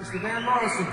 Mr. Van Morrison.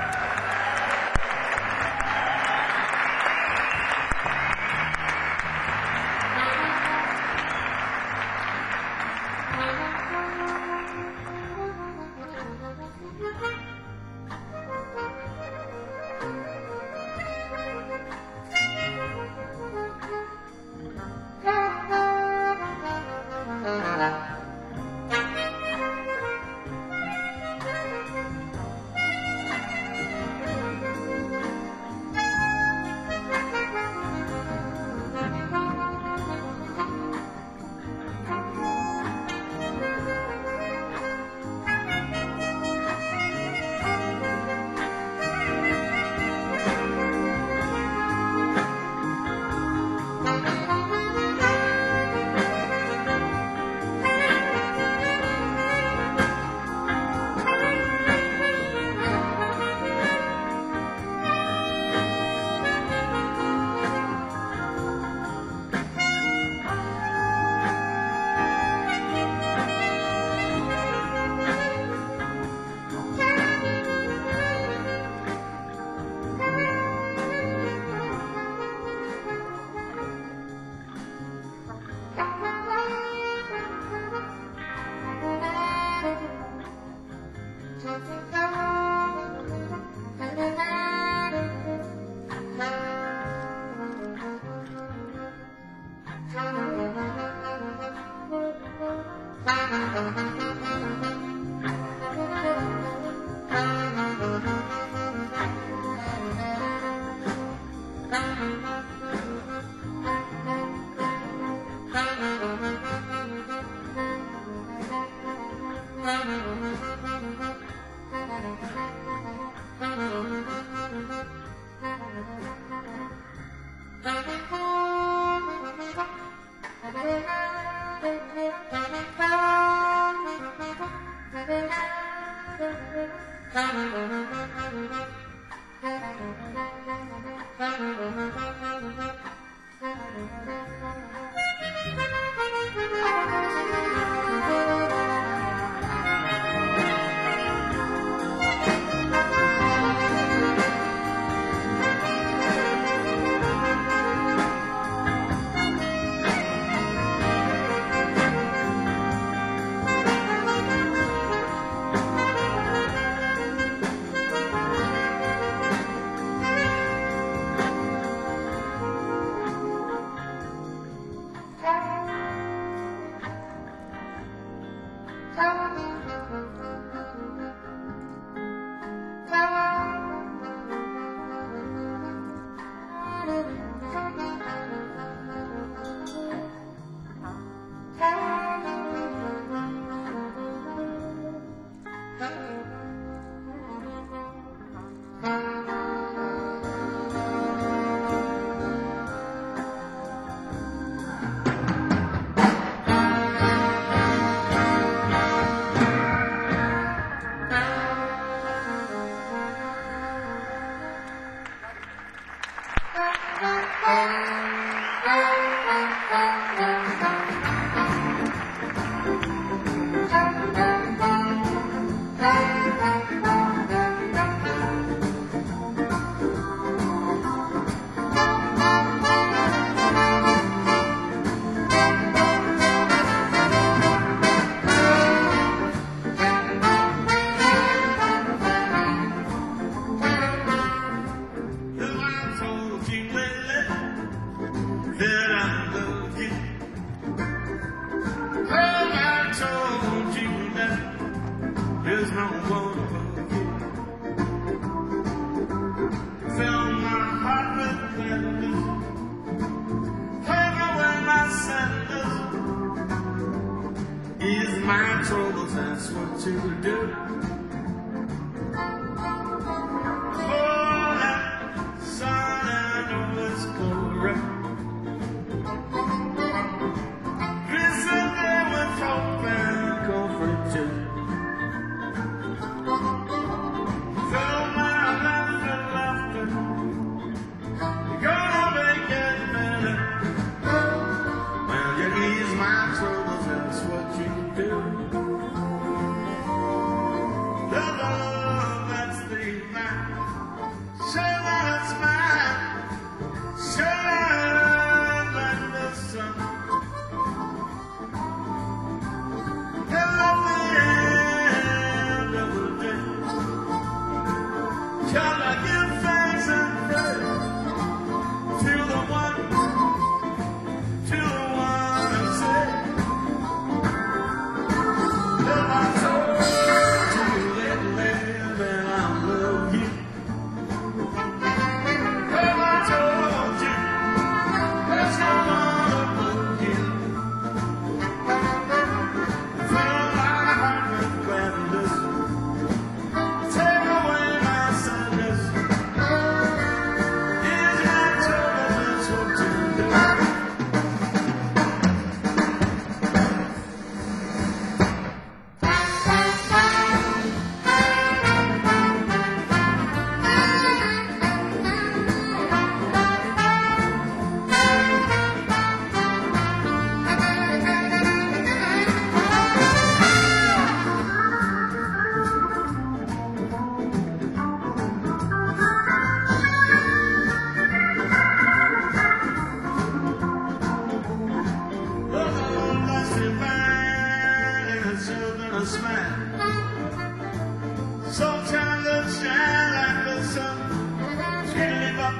That's what you do. The love a smile. Sometimes they shine like the sun. Skiddly bop.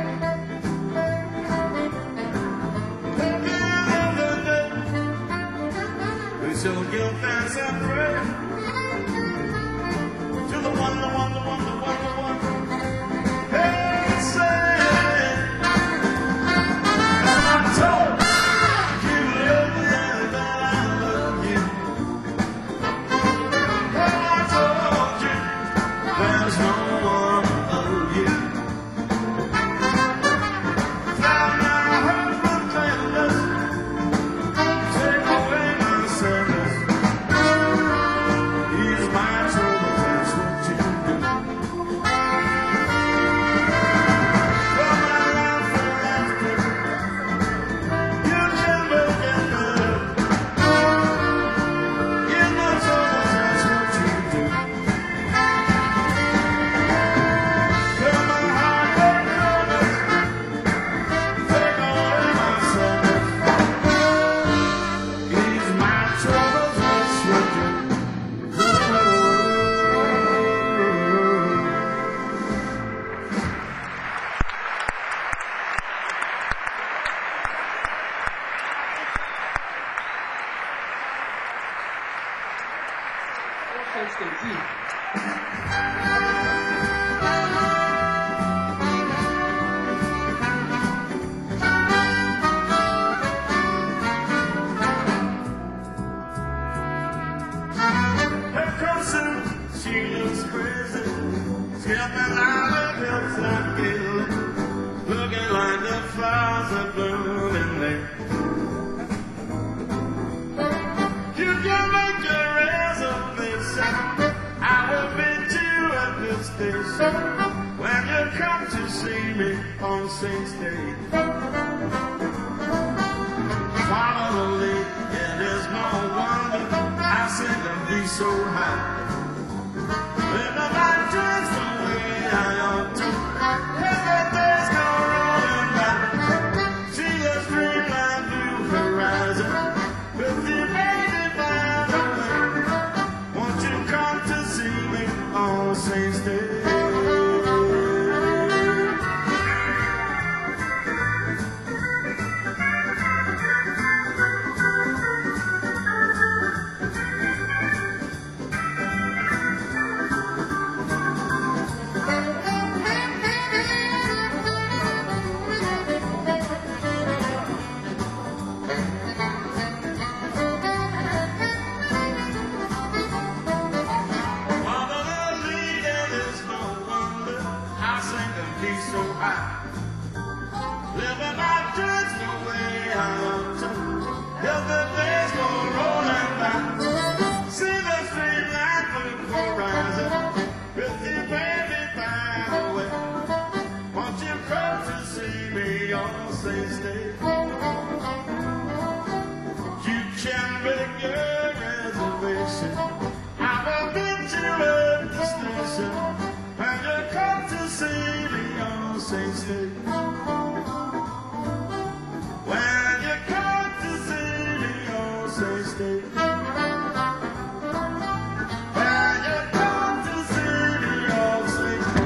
So give thanks and pray to the one, the one, the one, the one, the one. Hey, say, I told you that I love you. I told you there's no one of you. Found my husband playing. Take away my sadness. He's my trouble, that's what you do. For my life foreafter, you never get better. In my trouble, that's what you do. For my heart, take away my sadness. He's my trouble, that's what you do. Here comes Sue, she looks crazy. Stepping out of hips like Gil, looking like the flowers are blooming there. You can make your reservation. I will meet you at the station when you come to see me on Saints Day. Follow the lead, it is no wonder I seem to be so high. Live my dreams the way I ought to. Every day's go rolling by. See the streamline blue horizon with the baby by the way. Won't you come to see me on Saints Day? So high, living my dreams the way I ought to. Till the days go rolling by, see the streetlight blue horizon with you, baby, by the way. Won't you come to see me on Saints Day? You can make your reservation. I will meet you at the station when you come to see me on Saints Day. When you come to see me on Saints Day. When you come to see me on Saints Day.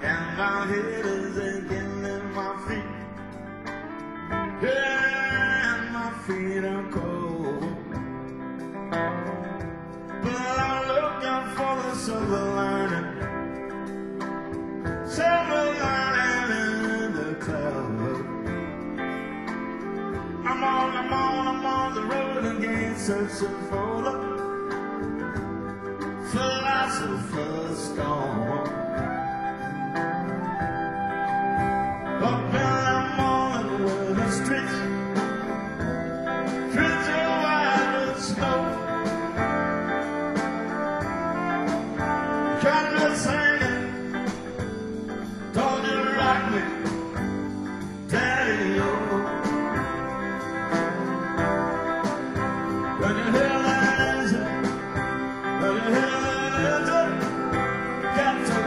and my head is aching and my feet, yeah, and my feet are cold. But I'm looking for the silver lining in the cloud. I'm on the road again, searching for the philosopher's stone. Up in the morning where the streets are wide with snow. Got me singing, don't you rock me, Daddy-o. When you hear that engine, when you hear that engine, got to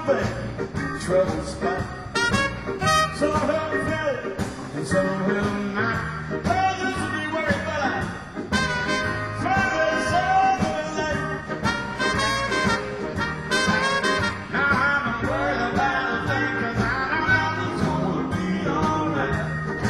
baby, trouble's spot. Some of them feel it, and some of them not. I used to be worried, but I finally saw the light. Now I'm worried about a thing, 'cause I know it's gonna be alright.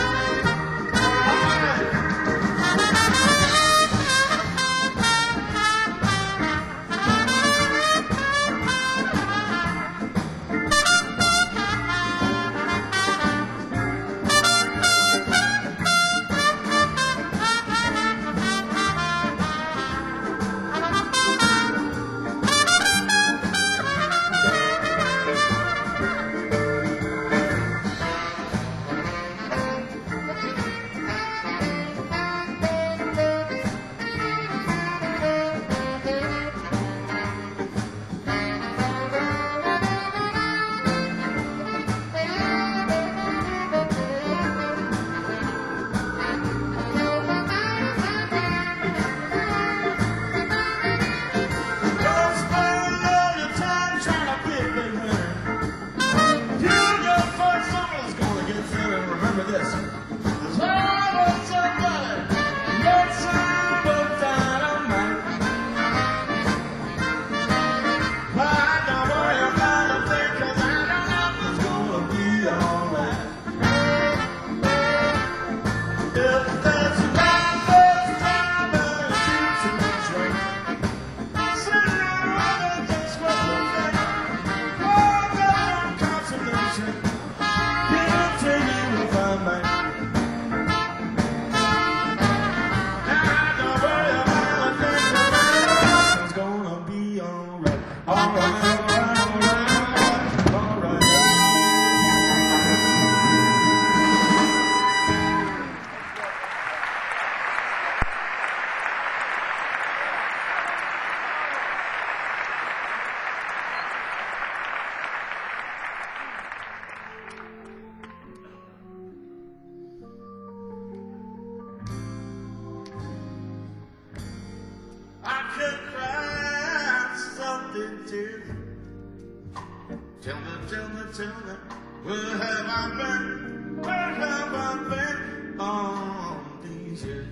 Tell me, where have I been? Where have I been all these years?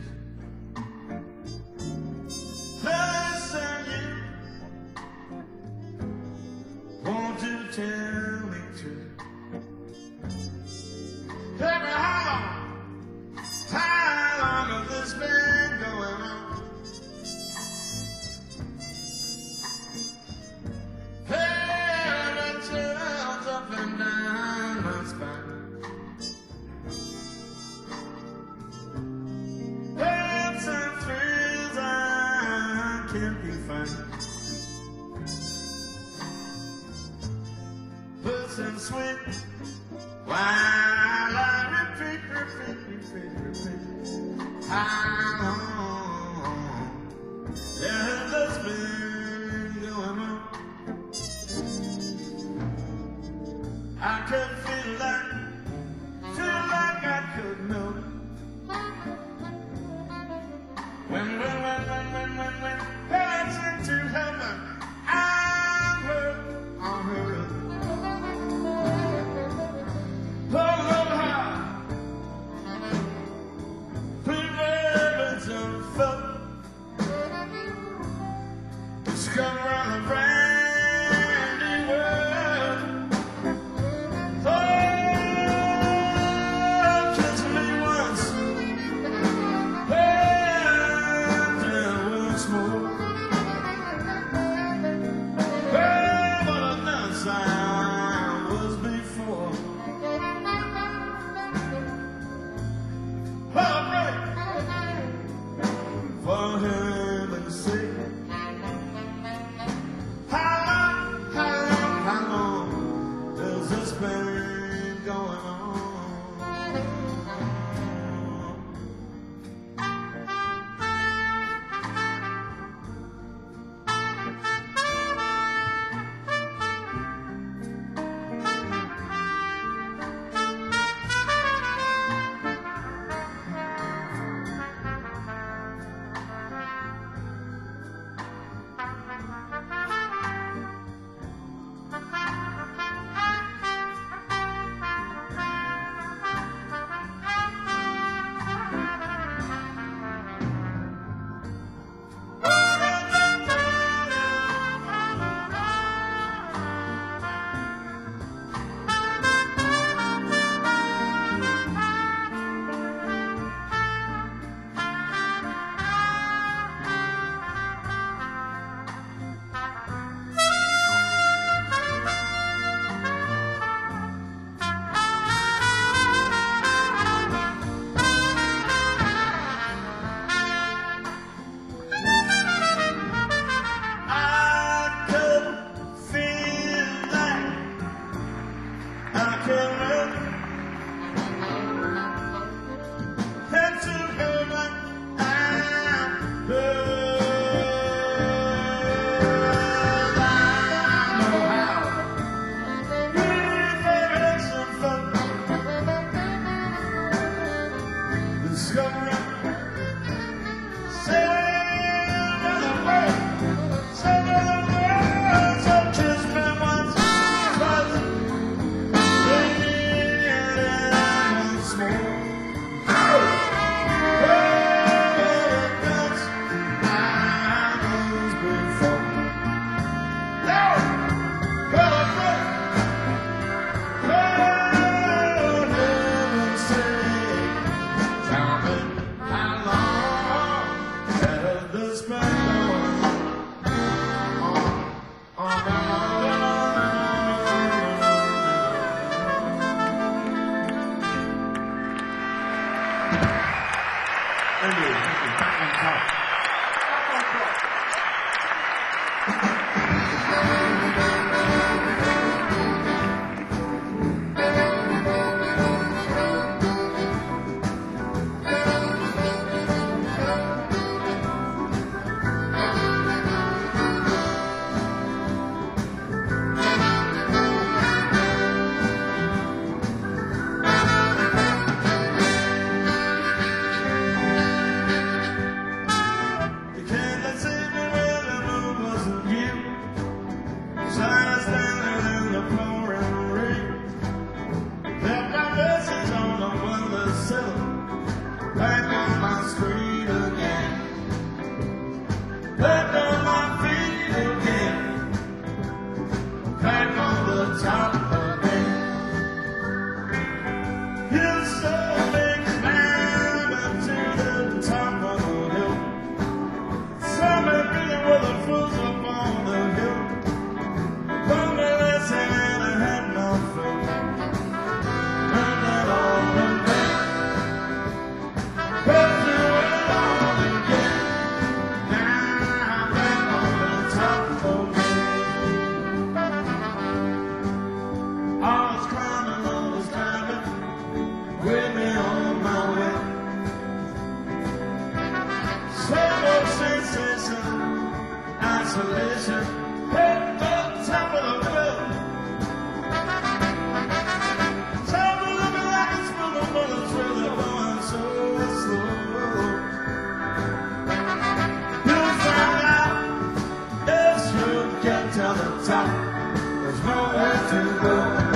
Listen, you won't you tell me true? Tell me how long has this been going on? And sweet while I repeat. How long has this been going on? I could feel like I could know when heads into heaven. I'm hurt on her. Come around a brand new world. Oh, kiss me once, and then once more. Oh, what a nuts I was before. Oh, break for heaven's sake. I can't run. Head to heaven, I'm good. I know how. There is some fun. Discovery. Thank you. Back on top. Back on my street again. Back on my feet again. Back on the top again. Here's so big climbing to the top of the hill. Somewhere bigger where the fools up on the hill. Don't let us and I had no food. Turn that on the bed. With me on my way. So much sensation, isolation, at the top of the bill. Time to look like it's moving, but it's really going so slow. You'll find out if you get to the top, there's nowhere to go.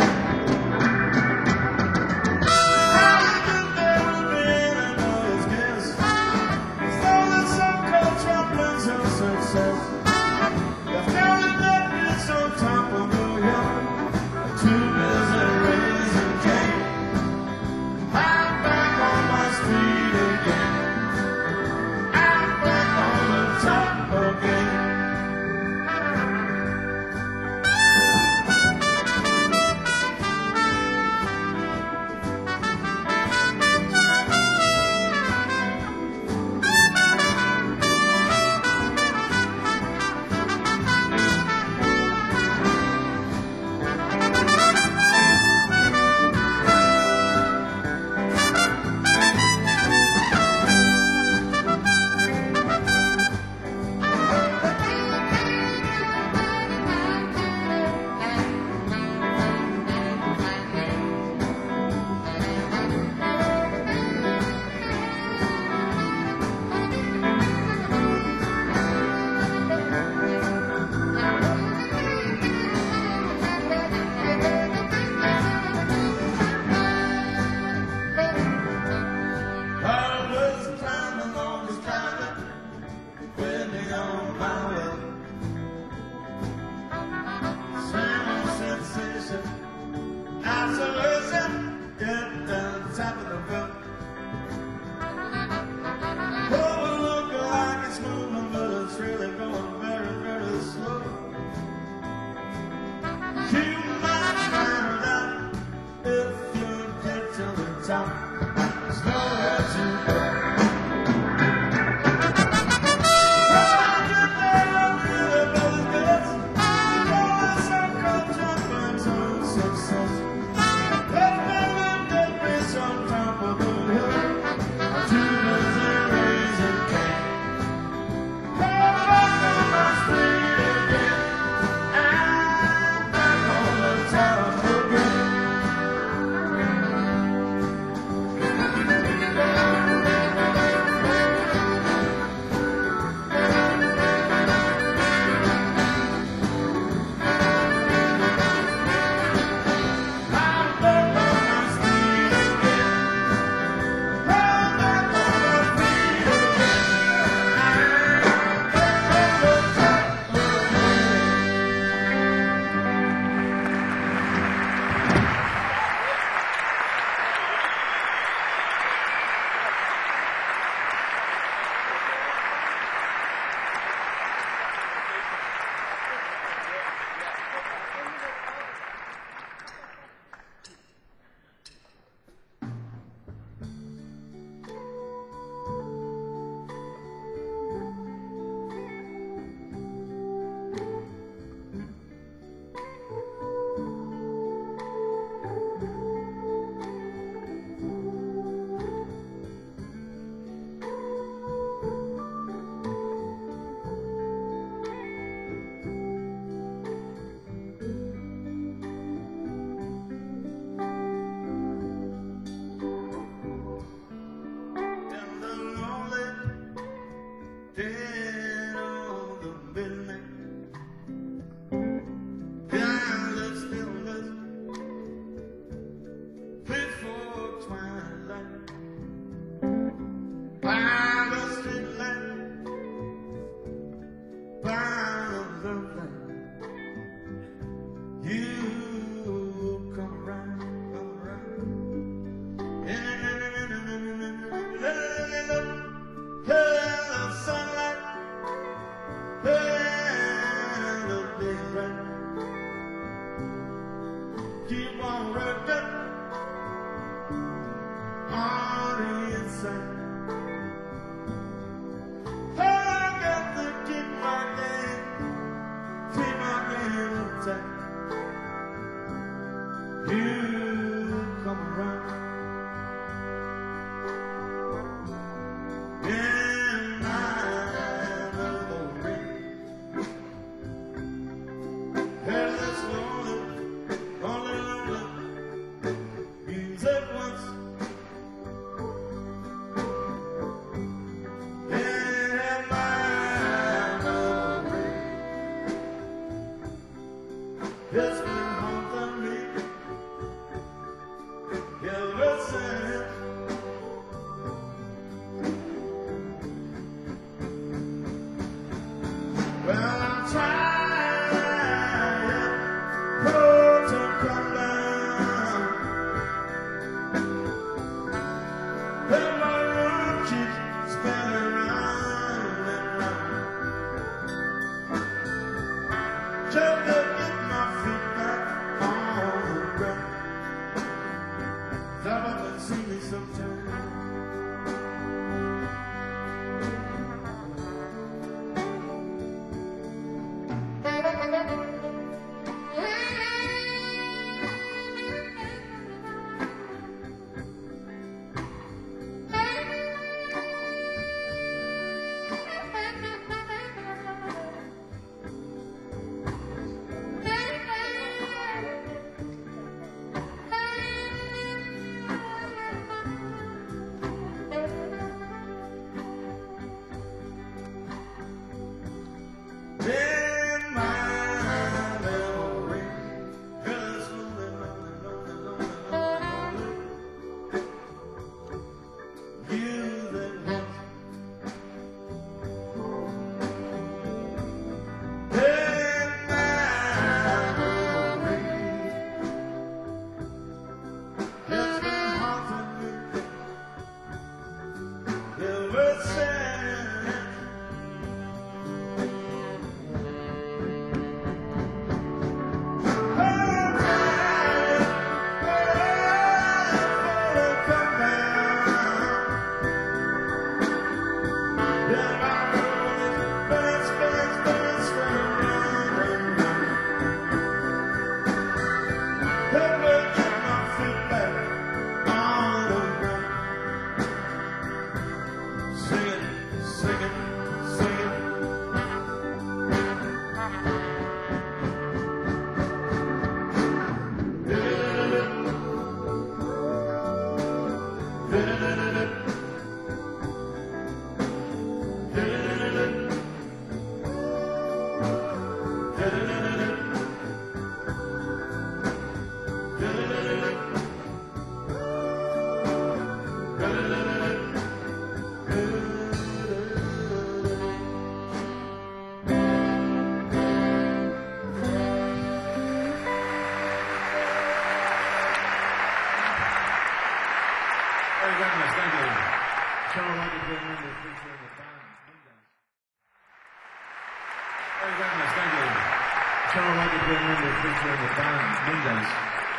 Success. keep on working on the inside. Oh, I got to keep my game intact. You come around in my memory. Hey, this lonely music once. In my memory, it's been haunting me ever since. Well, I'm trying to come down, and my room keeps spinning round and round. Just to get my feet back on the ground. Stop up and see me sometime. In my memory, it's lonely. You that once. In my memory, it's been haunting me ever since. Thank you. Charles, I'd like to bring in the feature of the Diamond Windows. Thank you. Charles, I'd like to bring in the feature of the Diamond Windows.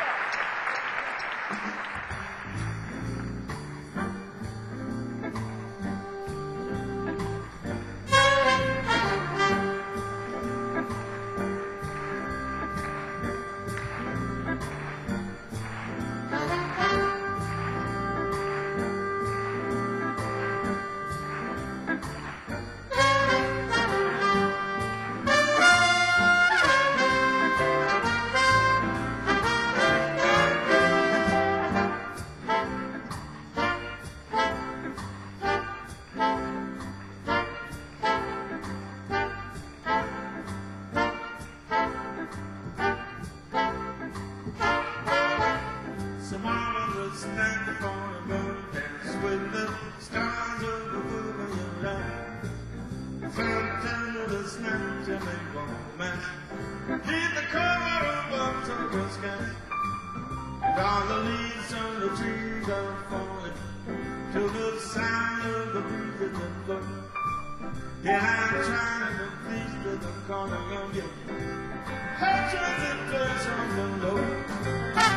Stand upon a moon, dance with the stars of the moon in your life. Fountain of the snap to make romance. Keep the cover of October sky. And all the leaves on the trees are falling to the sound of the breeze that blow. Yeah, I'm trying to please with the corner of your hatred and touch on the low.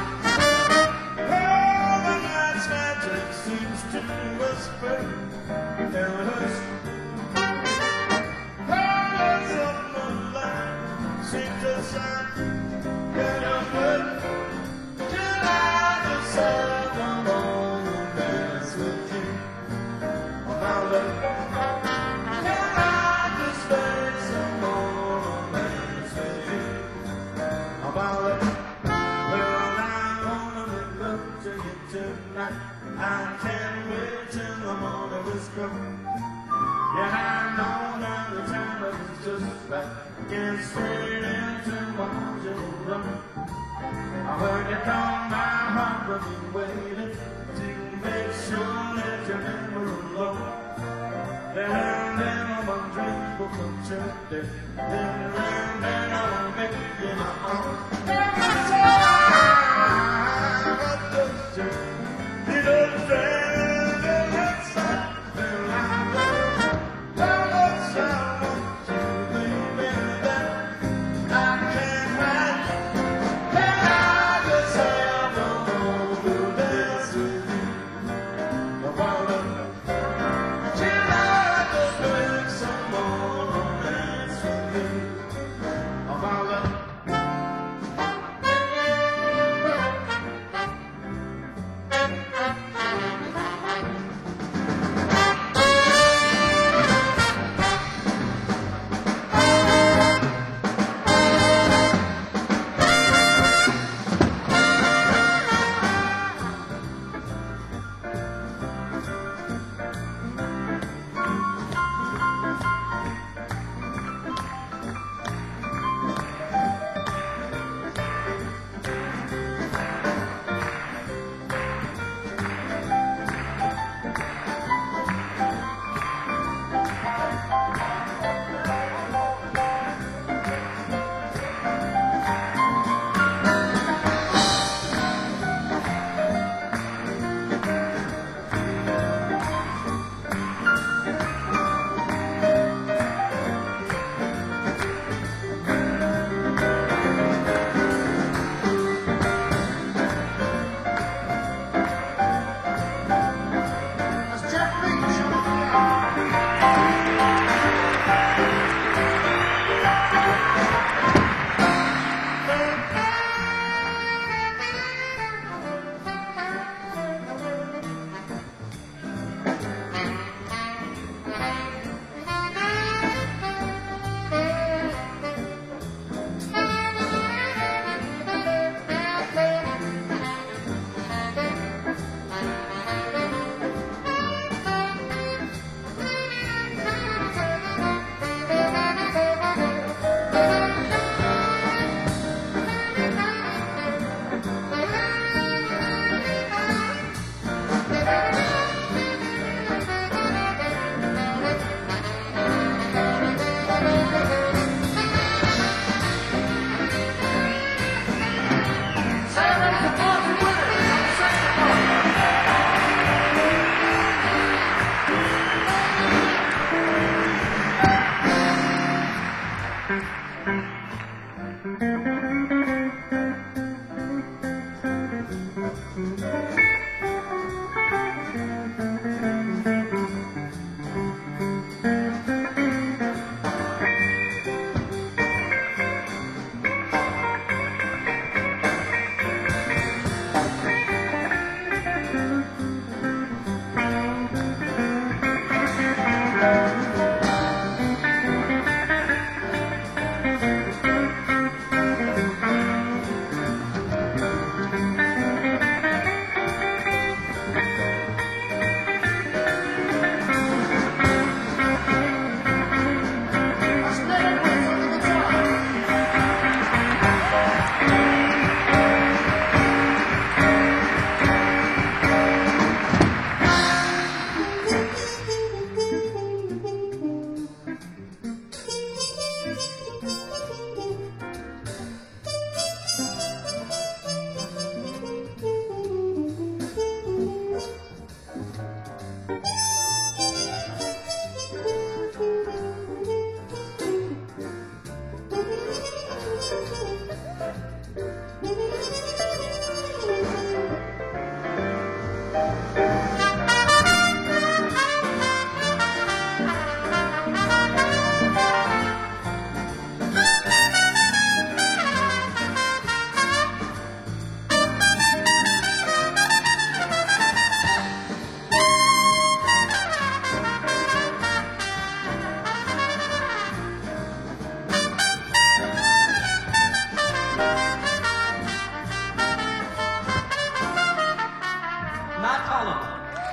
just have a romance with you? About it. Can I just make some more romance with you? About it. Well, I'm gonna make love to you tonight. I can't wait till the morning is come. Yeah, I know now the time is just right. Get straight into my arms and run. I heard you call my heart, but you waited to make sure that you're never alone. Then on my dreams will come true. Then I'll make you my own. You don't stand that side. Harlem.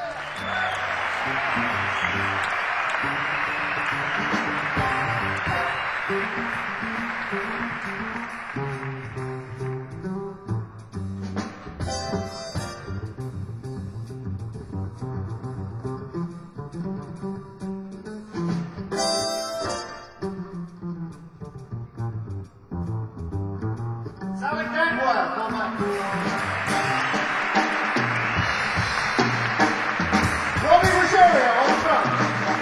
Sally Kenworth on that. Robbie Rogerio on trumpet.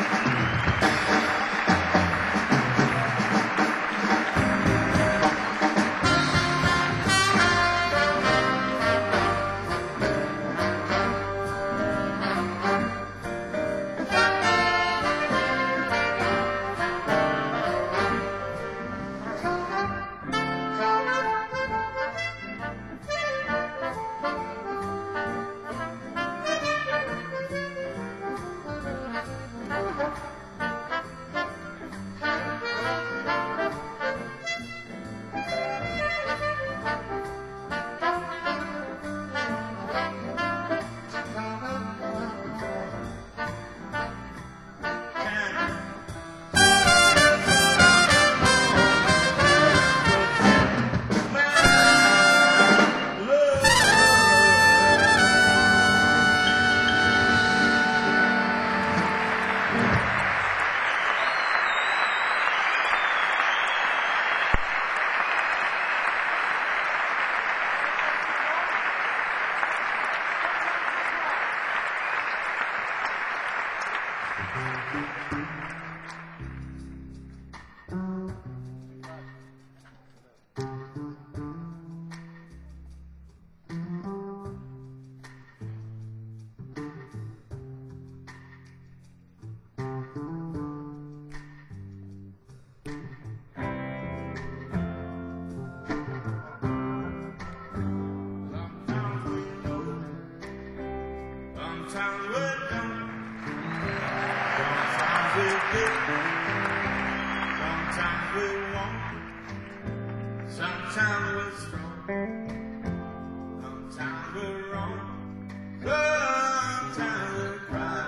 Sometimes we're young, sometimes we're big, sometimes we're wrong, sometimes we're strong, sometimes we're wrong, sometimes we cry,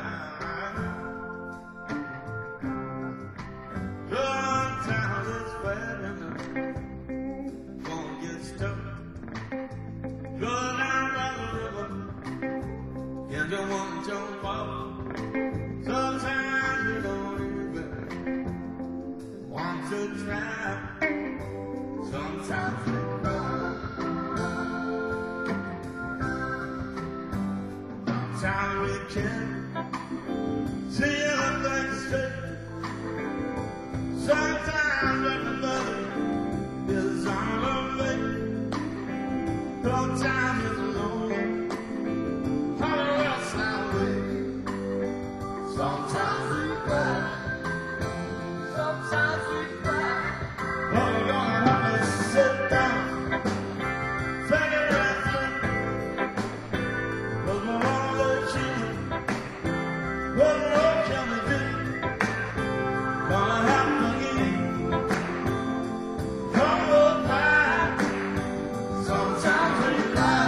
sometimes it's bad enough, gonna get stuck, go down by the river. You don't want to jump off. Sometimes you don't even want to try. Sometimes you cry. Sometimes we can't see anything straight. Sometimes everybody is on the way. Sometimes it's alone. Sometimes we cry, sometimes we cry. But we're gonna have to sit down, take a rest, 'cause we're all the children. What more can we do? Gonna have to eat, humble pie. Sometimes we cry.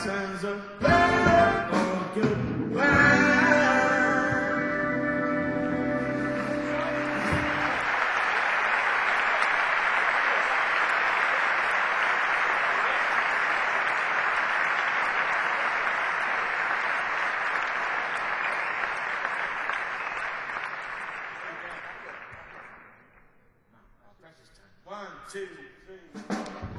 sends a letter of goodbye. One, two, three.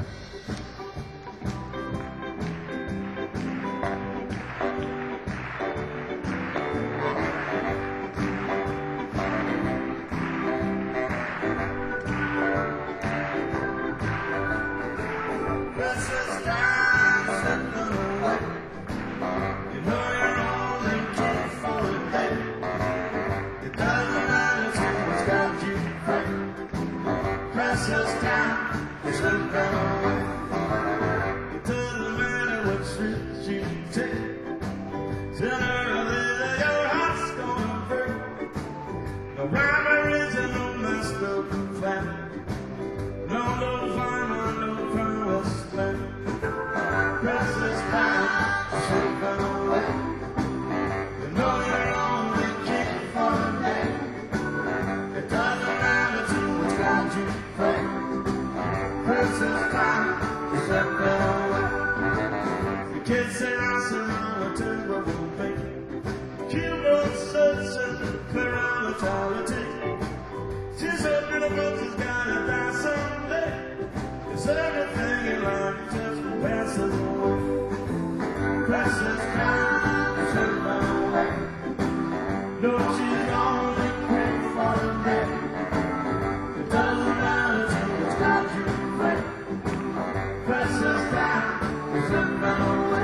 Precious time slipping away. You know you're only kid for a day. It doesn't matter to what's got you free. Precious time slipping away. It doesn't matter what street you take. Sooner or later your heart's gonna break. No rhyme or reason, no messed up plan. No farmer, no promised land. Precious time slipping away. You know you're only king for the day. It doesn't matter to what's got you free. Precious time slipping away. The kids say I said I'm a terrible thing. Cuban such and morality. She's so beautiful, she's gotta die someday. Cause everything in life just passes away. Precious time slipping away. No, she's only praying for the day. It doesn't matter to what's got you free. Precious time slipping away.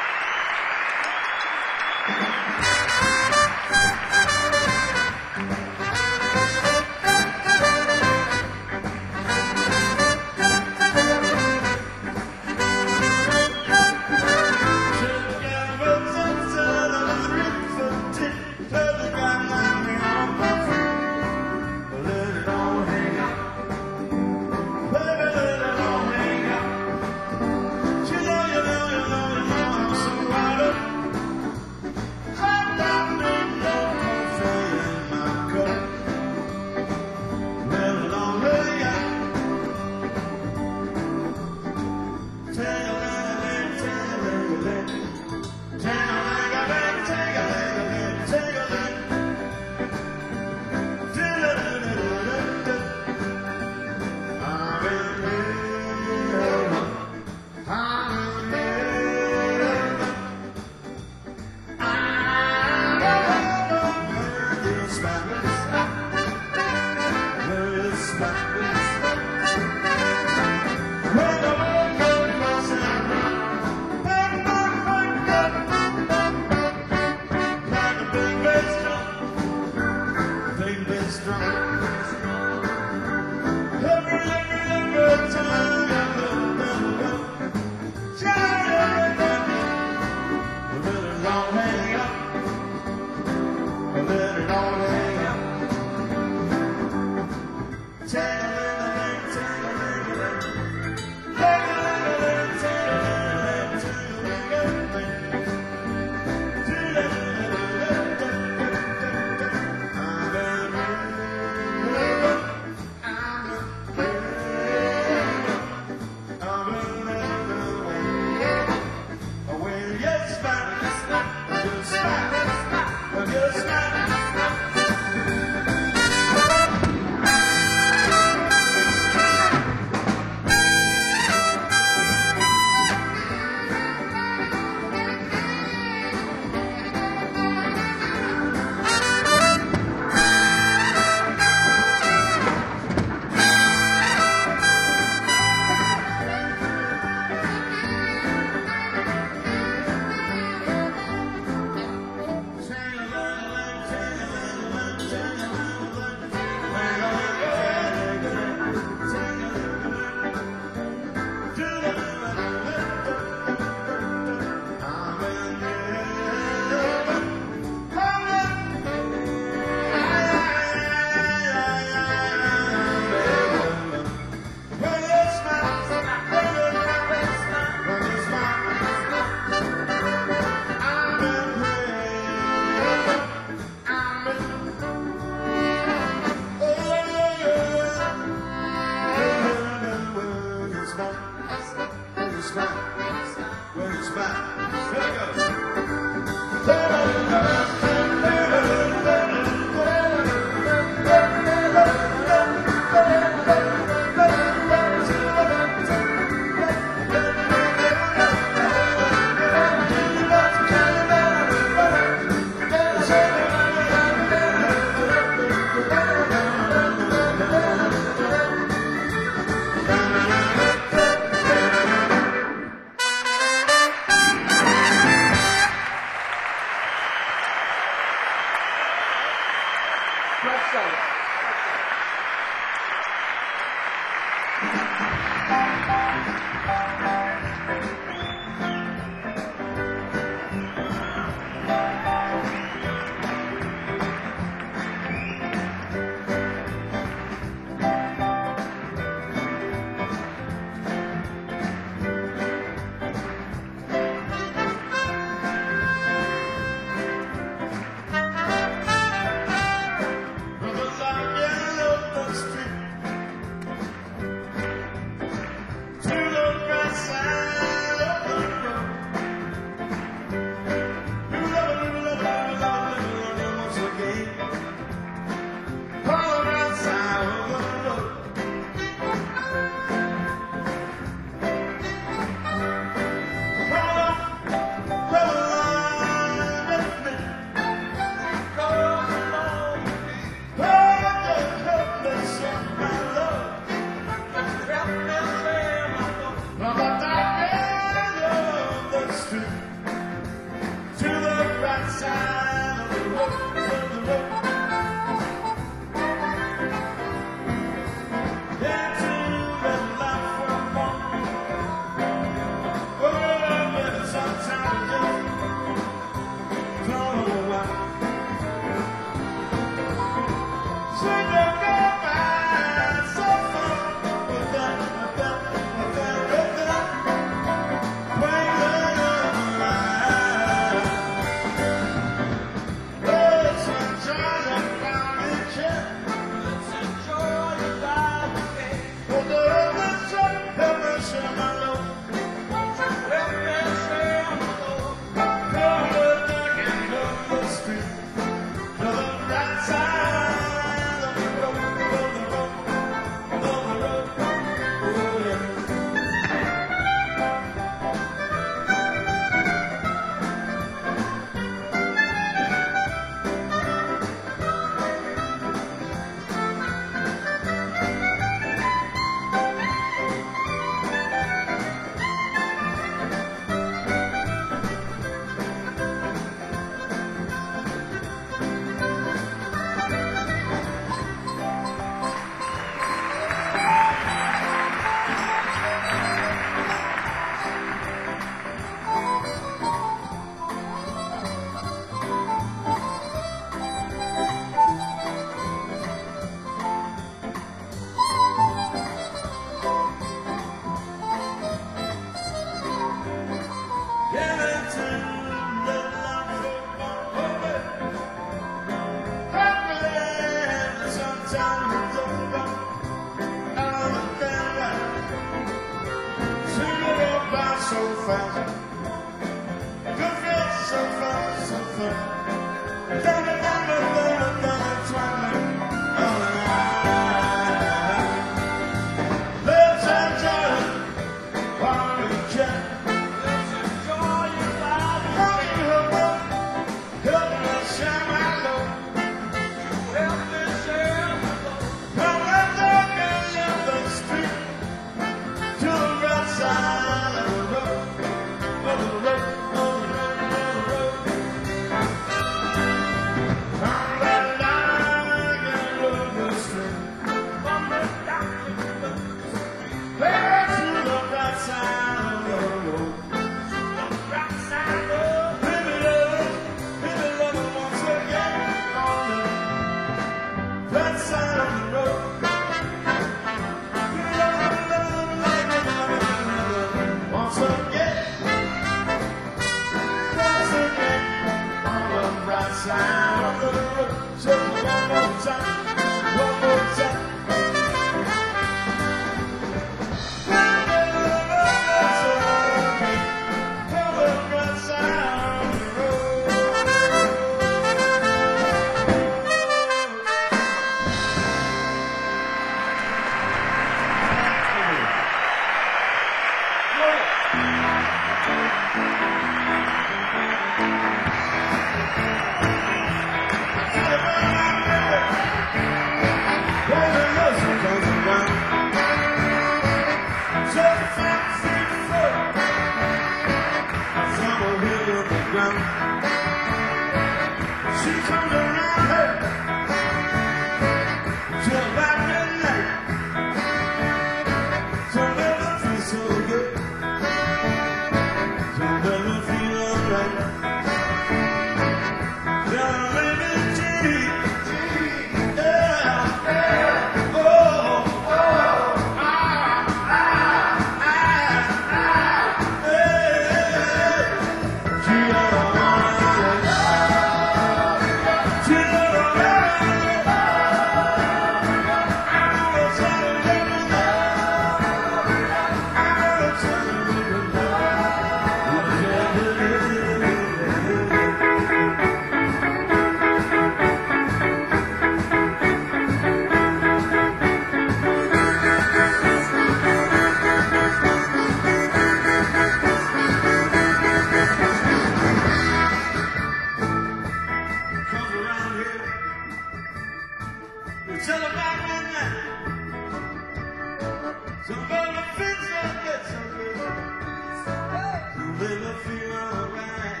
feel alright.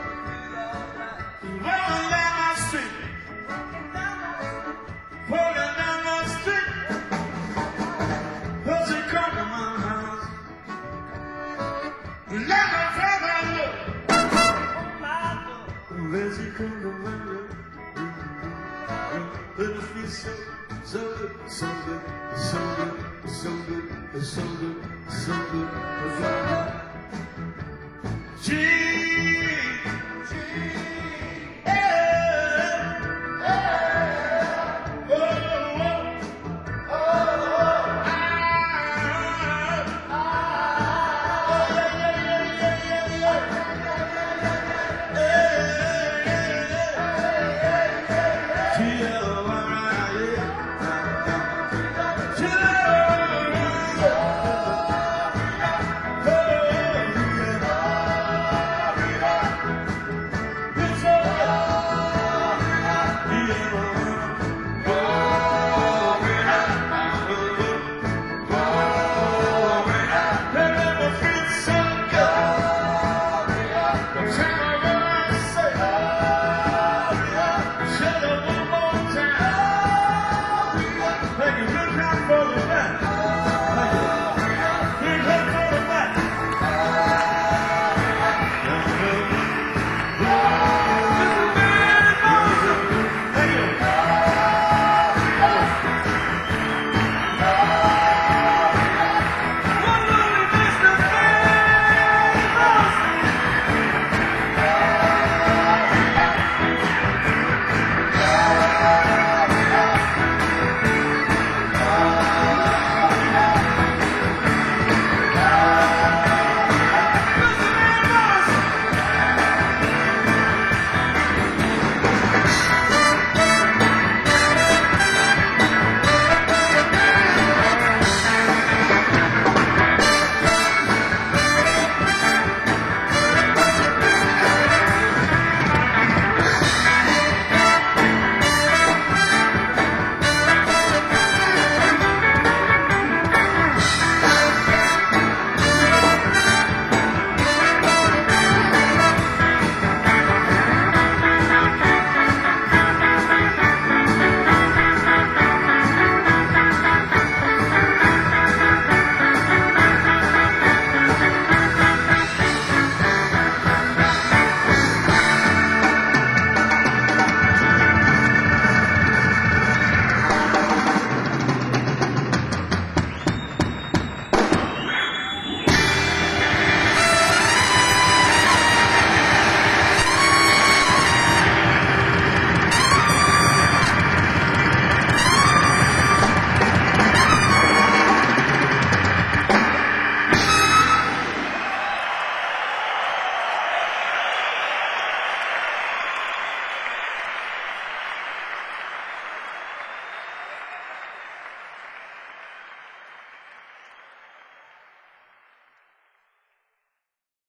Rolling down my street, rolling down my street. Well, she come to my house, let her tell her look. Well, she come to my look, but it feels so good, so good, so good, so good, so good, so good, so good.